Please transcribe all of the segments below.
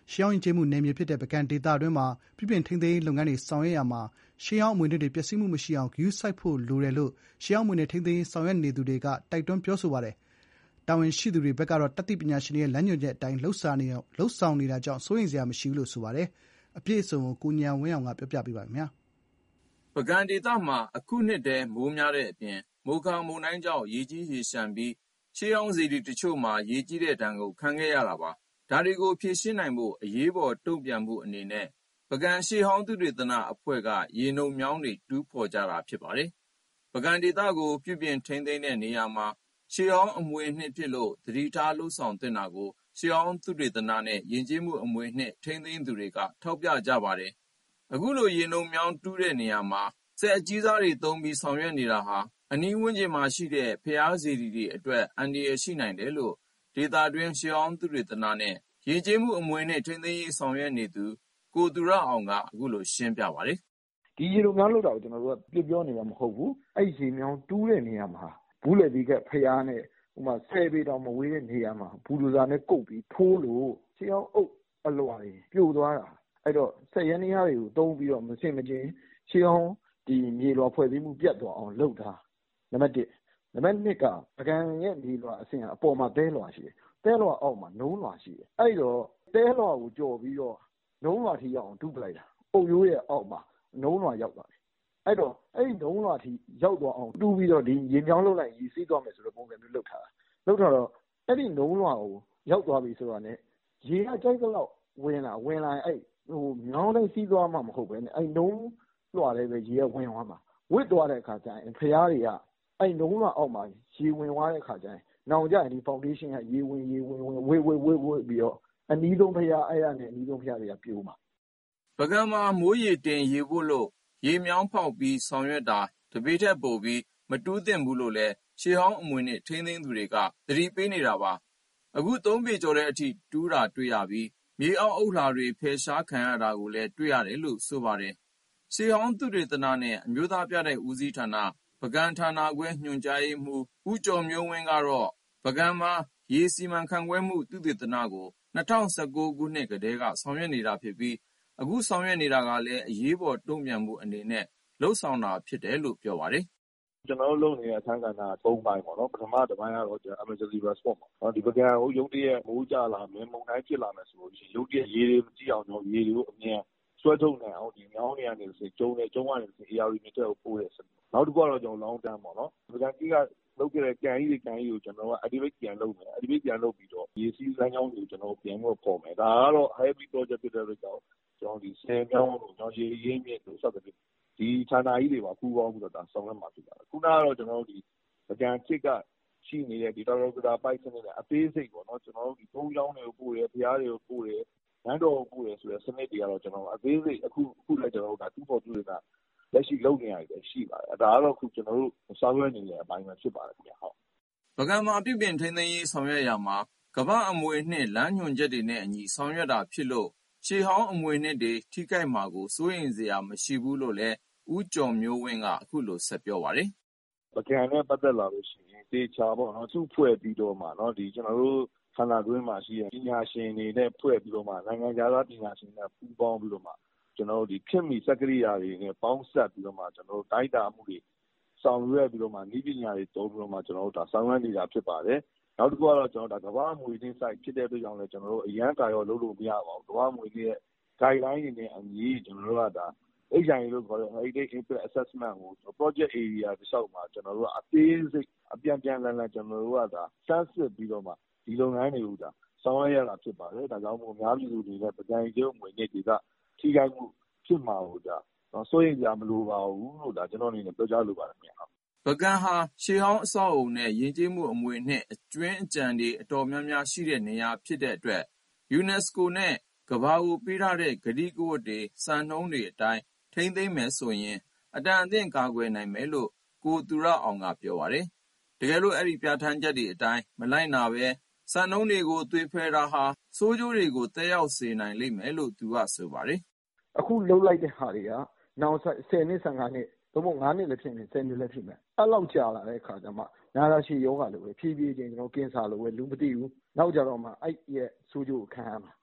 ရှေးဟောင်းယဉ်ကျေးမှုနယ်မြေဖြစ်တဲ့ပုဂံဒေသအတွင်းမှာပြုပြင်ထိန်းသိမ်းရေးလုပ်ငန်းတွေဆောင်ရွက်ရာမှာရှေးဟောင်းအမွေအနှစ်တွေပျက်စီးမှုမရှိအောင်ဂရုစိုက်ဖို့လိုတယ်လို့ရှေးဟောင်းအမွေအနှစ်ထိန်းသိမ်းရေးဆောင်ရွက်နေသူတွေကတိုက်တွန်းပြောဆိုပါတယ်။တာဝန်ရှိသူတွေဘက်ကတော့တတ်သိပညာရှင်တွေရဲ့လမ်းညွှန်ချက်အတိုင်းလုပ်ဆောင်နေတာကြောင့်စိုးရိမ်စရာမရှိဘူးလို့ဆိုပါတယ်။အပြည့်အစုံကိုဉာဏ်ဝင်းအောင်ကပြောပြပေးပါမယ်။ပုဂံဒေသမှာအခုနှစ်ထဲမိုးများတဲ့အပြင်မိုခါမုန်တိုင်းကြောင့်ရေကြီးရေလျှံပြီးရှေးဟောင်းစေတီတချို့မှာရေကြီးတဲ့ဒဏ်ကိုခံခဲ့ရတာပါ။ဒါတွေကိုဖြေရှင်းနိုင်ဖို့အရေးပေါ်တုံ့ပြန်မှုအနေနဲ့ပုဂံရှေးဟောင်းသုတေသနအဖွဲ့ကရေနုတ်မြောင်းတွေတူးဖော်ကြတာဖြစ်ပါတယ်။ပုဂံဒေသကိုပြုပြင်ထိန်းသိမ်းတဲ့နေရာမှာရှေးဟောင်းအမွေအနှစ်ဖြစ်လို့သတိထားလုပ်ဆောင်သင့်တာကိုရှေးဟောင်းသုတေသနနဲ့ယဉ်ကျေးမှုအမွေအနှစ်ထိန်းသိမ်းသူတွေကထောက်ပြကြပါတယ်။အခုလိုရေနုတ်မြောင်းတူးတဲ့နေရာမှာစက်အကြီးစားတွေသုံးပြီးဆောင်ရွက်နေတာဟာအနီးဝန်းကျင်မှာရှိတဲ့ဘုရားစေတီတွေအတွက်အန္တရာယ်ရှိနိုင်တယ်လို့ဒေသတွင်းရှေးဟောင်းသုတေသနနဲ့ယဉ်ကျေးမှုအမွေအနှစ်ထိန်းသိမ်းရေးဆောင်ရွက်နေသူကိုသူရအောင်ကအခုလိုရှင်းပြပါတယ်။ဒီရေနုတ်မြောင်းလုပ်တာကိုကျွန်တော်တို့ကပြောနေတာမဟုတ်ဘူး။အဲ့ရေမြောင်းတူးတဲ့နေရာမှာဘူးလေဒီကဘုရားနဲ့ဥမာ10ပေတောင်မဝေးတဲ့နေရာမှာဘူဒိုဇာနဲ့ကုတ်ပြီးထိုးလို့ရှေးဟောင်းအုပ်အလွှာတွေပြိုသွားတာအဲ့တော့ဆက်ရန်ရားတွေကိုတုံးပြီးတော့မစင်မချင်းရှေးဟောင်းဒီမြေလွှာဖွဲ့စည်းမှုပြတ်သွားအောင်လုပ်တာနံပါတ်1နံပါတ်2ကပကံရဲ့မြေလွှာအဆင့်အပေါ်မှာသဲလွှာရှိတယ်သဲလွှာအောက်မှာနုံးလွှာရှိတယ်အဲ့တော့သဲလွှာကိုကြော်ပြီးတော့နုံးလွှာထိရောက်အောင်တူးပလိုက်တာအုပ်ရိုးရဲ့အောက်မှာနုံးလွှာရောက်သွားတယ်အဲ့တော့အဲ့ဒီနုံးလွှာထိရောက်သွားအောင်တူးပြီးတော့ဒီရေမြောင်းလုပ်လိုက်ရေစီးသွားမယ်ဆိုတော့ပုံစံမျိုးလုပ်ထားတာလုပ်ထားတော့အဲ့ဒီနုံးလွှာကိုရောက်သွားပြီဆိုတာနဲ့ရေကကြိုက်တော့ဝင်လာရင်အဲ့မြောင်းတိုင်းစီးသွားမှမဟုတ်ပဲနဲ့အဲ့နုံးလွှာလည်းပဲရေကဝင်သွားမှာဝစ်သွားတဲ့အခါကျရင်ဖျားတွေကအဲ့နုံးလွှာအောက်မှာရေဝင်သွားတဲ့အခါကျရင်နောင်ကြရင်ဒီ foundation ကရေဝင်ဝစ်ပြီးတော့အနီးဆုံးဖျားအဲ့ရနဲ့အနီးဆုံးဖျားတွေကပြိုးမှာပုဂံမှာမိုးရေတင်ရေဖို့လို့ရေမြောင်းဖောက်ပြီးဆောင်ရွက်တာတပေထက်ပိုပြီးမတူးသင့်ဘူးလို့လည်းရှေးဟောင်းအမွေနဲ့ထိန်းသိမ်းသူတွေကသတိပေးနေတာပါအခု3ပေကျော်တဲ့အထိတူးတာတွေ့ရပြီးမြေအောက်အုပ်လှတွေဖယ်ရှားခံရတာကိုလည်းတွေ့ရတယ်လို့ဆိုပါတယ်ရှေးဟောင်းသုတေသနနဲ့အမျိုးသားပြတိုက်ဦးစီးဌာနပုဂံဌာနခွဲညွှန်ကြားရေးမှူးဦးကျော်မျိုးဝင်းကတော့ပုဂံမှာရေစီမံခန့်ခွဲမှုသုတေသနကို2019ခုနှစ်ကတည်းကဆောင်ရွက်နေတာဖြစ်ပြီးအခုဆောင်ရွက်နေတာကလည်းအရေးပေါ်တုံ့ပြန်မှုအနေနဲ့လှုပ်ဆောင်တာဖြစ်တယ်လို့ပြောပါတယ်ကျွန်တော်တို့လုပ်နေတဲ့အခန်းကဏ္ဍ3ပိုင်းပေါ့နော်ပထမတစ်ပိုင်းကတော့ emergency response ပေါ့နော်ဒီပုဂံကိုရုတ်တရက်မိုးကြလာမယ်မုန်တိုင်းဖြစ်လာမယ်ဆိုလို့ရှိရင်ရုတ်တရက်ရေတွေမကြည့်အောင်တော့ရေတွေကိုအမြန်ဆွဲထုတ်နိုင်အောင်ဒီမြောင်းတွေကနေဆိုကျုံကနေဆို AR မြစ်တဲ့ကိုပို့ရဲစနောက်တစ်ခုကတော့ကျွန်တော် long term ပေါ့နော်ပုဂံကြီးကလုပ်ခဲ့တဲ့ကန်ကြီးကိုကျွန်တော်က activate ပြန်လုပ်မယ် activate ပြန်လုပ်ပြီးတော့ရေစီးလမ်းကြောင်းတွေကိုကျွန်တော်ပြန်ပြီးပေါ်မယ်ဒါကတော့ heavy project ဖြစ်တဲ့အတွက်ကြောင့်ကျွန်တော်ဒီ10မြောင်းလို့ကျွန်တော်ရေရင်းမြစ်လို့စသဖြင့်ဒီဌာနကြီးတွေပါပူးပေါင်းပြီးတော့ဒါဆောင်ရွက်မှာဖြစ်ပါတယ်ခုနကတော့ကျွန်တော်တို့ဒီပုဂံจิตကရှိနေတဲ့ဒီတော်တော်ကတာပိုက်စနစ်နဲ့အသေးစိတ်ပေါ့နော်ကျွန်တော်တို့ဒီဘုံကျောင်းတွေကိုပို့တယ်ဘုရားတွေကိုပို့တယ်နန်းတော်ကိုပို့တယ်ဆိုတဲ့စနစ်တွေကတော့ကျွန်တော်အသေးစိတ်အခုလည်းကျွန်တော်တို့ကတူဖို့တူနေတာလက်ရှိလုပ်နေရတယ်ရှိပါတယ်ဒါကတော့အခုကျွန်တော်တို့ဆောင်ရွက်နေတဲ့အပိုင်းပဲဖြစ်ပါတယ်ခင်ဗျဟုတ်ပုဂံမှာပြုပြင်ထိန်းသိမ်းရေးဆောင်ရွက်ရမှာကမ္ဘာအမွေအနှစ်လမ်းညွှန်ချက်တွေနဲ့အညီဆောင်ရွက်တာဖြစ်လို့ရှေးဟောင်းအမွေအနှစ်တွေထိခိုက်မှာကိုစိုးရိမ်စရာမရှိဘူးလို့လည်းဦးကျော်မျိုးဝင်းကအခုလိုဆက်ပြောပါတယ်ပုဂံနဲ့ပတ်သက်လာလို့ရှိရင်တေချာပေါ့နော်သူ့ဖွဲ့ပြီးတော့မှเนาะဒီကျွန်တော်တို့ခန္ဓာတွင်းမှာရှိတဲ့ပညာရှင်တွေနဲ့ဖွဲ့ပြီးတော့မှနိုင်ငံခြားသားပညာရှင်တွေနဲ့ပူးပေါင်းပြီးတော့မှကျွန်တော်တို့ဒီခေတ်မီစက္ကရိယာတွေနဲ့ပေါင်းစပ်ပြီးတော့မှကျွန်တော်တို့တိုက်တာမှုတွေဆောင်ရွက်ပြီးတော့မှနည်းပညာတွေသုံးပြီးတော့မှကျွန်တော်တို့ဒါဆောင်ရွက်နေတာဖြစ်ပါတယ်နောက်တစ်ခုကတော့ကျွန်တော်ဒါကမ္ဘာအမွေအနှစ် site ဖြစ်တဲ့အတွက်ကြောင့်လည်းကျွန်တော်တို့အရန်ကာရောလုပ်လို့မရပါဘူးကမ္ဘာအမွေအနှစ်ရဲ့ guideline တွေနဲ့အညီကျွန်တော်တို့ကဒါ HIA လို့ခေါ်တဲ့ Heritage Impact Assessment ကို project area တစ်လျှောက်မှာကျွန်တော်တို့ကအသေးစိတ်အပြန်လန်ကျွန်တော်တို့ကဒါစမ်းစစ်ပြီးတော့မှဒီလုပ်ငန်းတွေကိုဒါဆောင်ရွက်ရတာဖြစ်ပါတယ်ဒါကြောင့်မို့အများပြည်သူတွေနဲ့ပကံကျုံငွေနဲ့တွေကထိခိုက်မှုဖြစ်မှာကိုဒါစိုးရိမ်ကြမလို့ပါဘူးလို့ဒါကျွန်တော်အနေနဲ့ပြောကြားလိုပါတယ်ခင်ဗျာပုဂံဟာရှေးဟောင်းအဆောက်အအုံနဲ့ယဉ်ကျေးမှုအမွေအနှစ်အကျွင်းအကြံတွေအတော်များများရှိတဲ့နေရာဖြစ်တဲ့အတွက် UNESCO နဲ့ကမ္ဘာကိုပေးထားတဲ့ကတိကဝတ်တွေစံနှုန်းတွေအတိုင်းထိန်းသိမ်းမယ်ဆိုရင်အတန်အသင့်ကာကွယ်နိုင်မယ်လို့ကိုသူရအောင်ကပြောပါတယ်တကယ်လို့အဲ့ဒီပြဋ္ဌာန်းချက်တွေအတိုင်းမလိုက်နာပဲစံနှုန်းတွေကိုသွေဖယ်တာဟာဆိုးကျိုးတွေကိုတက်ရောက်စေနိုင်လိမ့်မယ်လို့သူကဆိုပါတယ်အခုလှုပ်လိုက်တဲ့ဟာတွေကနောက်10နှစ်15နှစ်သို့မဟုတ်9နှစ်လည်းဖြစ်နေ10နှစ်လည်းဖြစ်မယ်အဲ့လောက်ကြာလာတဲ့အခါကျမှနာတာရှည်ယောဂလိုပဲဖြည်းဖြည်းချင်းကျွန်တော်ကင်ဆာလိုပဲလူမသိဘူးနောက်ကြတော့မှအဲ့ရဲ့ဆိုးကျိုးကိုခံရမှာ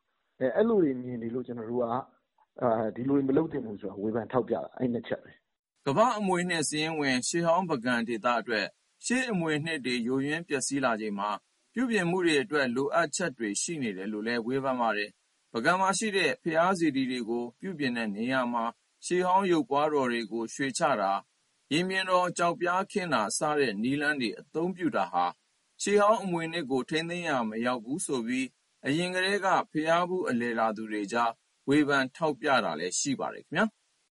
အဲ့လိုတွေမြင်နေလို့ကျွန်တော်တို့ကဒီလိုမလုပ်သင့်ဘူးဆိုတာဝေဖန်ထောက်ပြတာအဲ့နှစ်ချက်ပဲကမ္ဘာအမွေအနှစ်စာရင်းဝင်ရှေးဟောင်းပုဂံဒေသအတွက်ရှေးအမွေအနှစ်တွေယိုယွင်းပျက်စီးလာချိန်မှာပြုပြင်မှုတွေအတွက်လိုအပ်ချက်တွေရှိနေတယ်လို့လည်းဝေဖန်ပါတယ်ပုဂံမှာရှိတဲ့ဘုရားစေတီတွေကိုပြုပြင်တဲ့နေရာမှာရှေးဟောင်းရုပ်ပွားတော်တွေကိုရွှေ့ချတာရင်ပြင်တော်ကြောက်ပြားခင်းတာစတဲ့နည်းလမ်းတွေအသုံးပြုတာဟာရှေးဟောင်းအမွေအနှစ်ကိုထိန်းသိမ်းရာမရောက်ဘူးဆိုပြီးအရင်ကတည်းကဘုရားဖူးအလည်လာသူတွေကြားဝေဖန်ထောက်ပြတာလည်းရှိပါတယ်ခင်ဗျာ